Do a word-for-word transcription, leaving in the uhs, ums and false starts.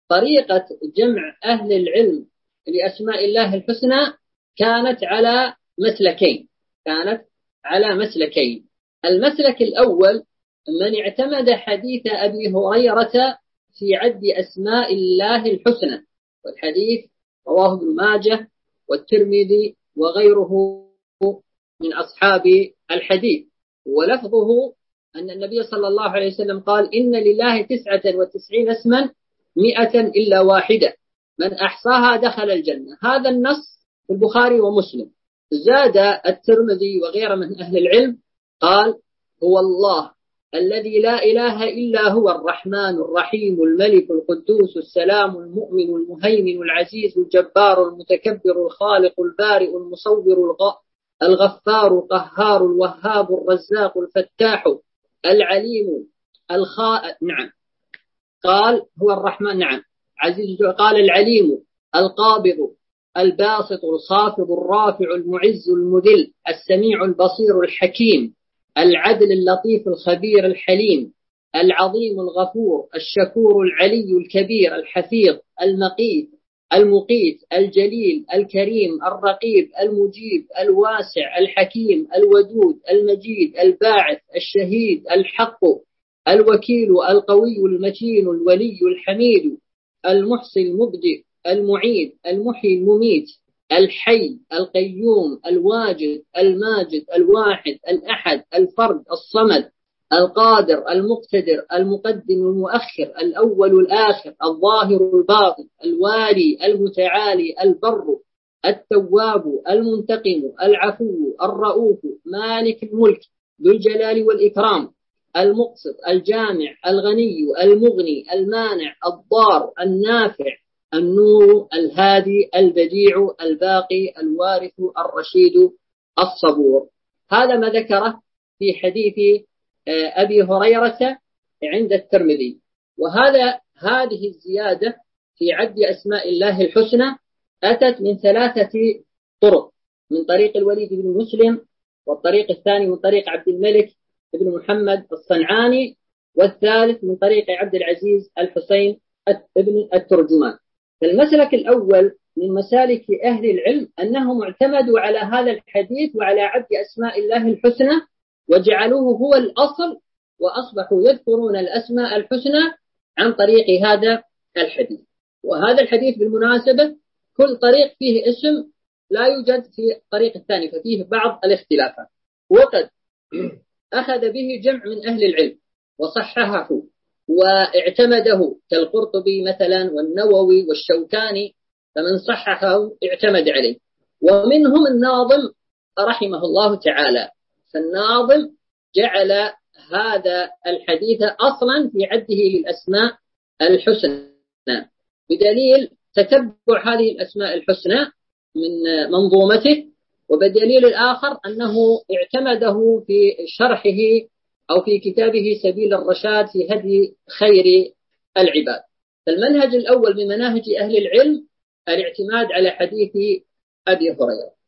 طريقة جمع أهل العلم لأسماء الله الحسنى كانت على مسلكين كانت على مسلكين المسلك الأول من اعتمد حديث أبي هريرة في عد أسماء الله الحسنى، والحديث رواه ابن ماجه والترمذي وغيره من أصحاب الحديث، ولفظه أن النبي صلى الله عليه وسلم قال: إن لله تسعة وتسعين اسما مئة إلا واحدة من أحصاها دخل الجنة. هذا النص في البخاري ومسلم. زاد الترمذي وغيره من أهل العلم قال: هو الله الذي لا إله إلا هو الرحمن الرحيم الملك القدوس السلام المؤمن المهيمن العزيز الجبار المتكبر الخالق البارئ المصور الغفار القهار الوهاب الرزاق الفتاح العليم الخاء نعم قال هو الرحمن نعم عزيز قال العليم القابض الباسط الخافض الرافع المعز المذل السميع البصير الحكيم العدل اللطيف الخبير الحليم العظيم الغفور الشكور العلي الكبير الحفيظ المقيت المقيت الجليل الكريم الرقيب المجيب الواسع الحكيم الودود المجيد الباعث الشهيد الحق الوكيل القوي المتين الولي الحميد المحصي المبدئ المعيد المحيي المميت الحي القيوم الواجد الماجد الواحد الأحد الفرد الصمد القادر المقتدر المقدم المؤخر الأول الآخر الظاهر الباطن الوالي المتعالي البر التواب المنتقم العفو الرؤوف مالك الملك ذو الجلال والإكرام المقسط الجامع الغني المغني المانع الضار النافع النور الهادي البديع الباقي الوارث الرشيد الصبور. هذا ما ذكره في حديث أبي هريرة عند الترمذي. وهذا هذه الزيادة في عد أسماء الله الحسنى أتت من ثلاثة طرق: من طريق الوليد بن مسلم، والطريق الثاني من طريق عبد الملك بن محمد الصنعاني، والثالث من طريق عبد العزيز الحسين ابن الترجمان. فالمسلك الأول من مسالك أهل العلم أنهم اعتمدوا على هذا الحديث وعلى عد أسماء الله الحسنى وجعلوه هو الأصل، وأصبحوا يذكرون الأسماء الحسنى عن طريق هذا الحديث. وهذا الحديث بالمناسبة كل طريق فيه اسم لا يوجد في الطريق الثاني، ففيه بعض الاختلافات. وقد أخذ به جمع من أهل العلم وصححه واعتمده كالقرطبي مثلا والنووي والشوكاني، فمن صححه اعتمد عليه، ومنهم الناظم رحمه الله تعالى. فالناظم جعل هذا الحديث أصلا في عده للأسماء الحسنى، بدليل تتبع هذه الأسماء الحسنى من منظومته، وبدليل الآخر أنه اعتمده في شرحه أو في كتابه سبيل الرشاد في هدي خير العباد. فالمنهج الأول من مناهج أهل العلم الاعتماد على حديث أبي هريرة.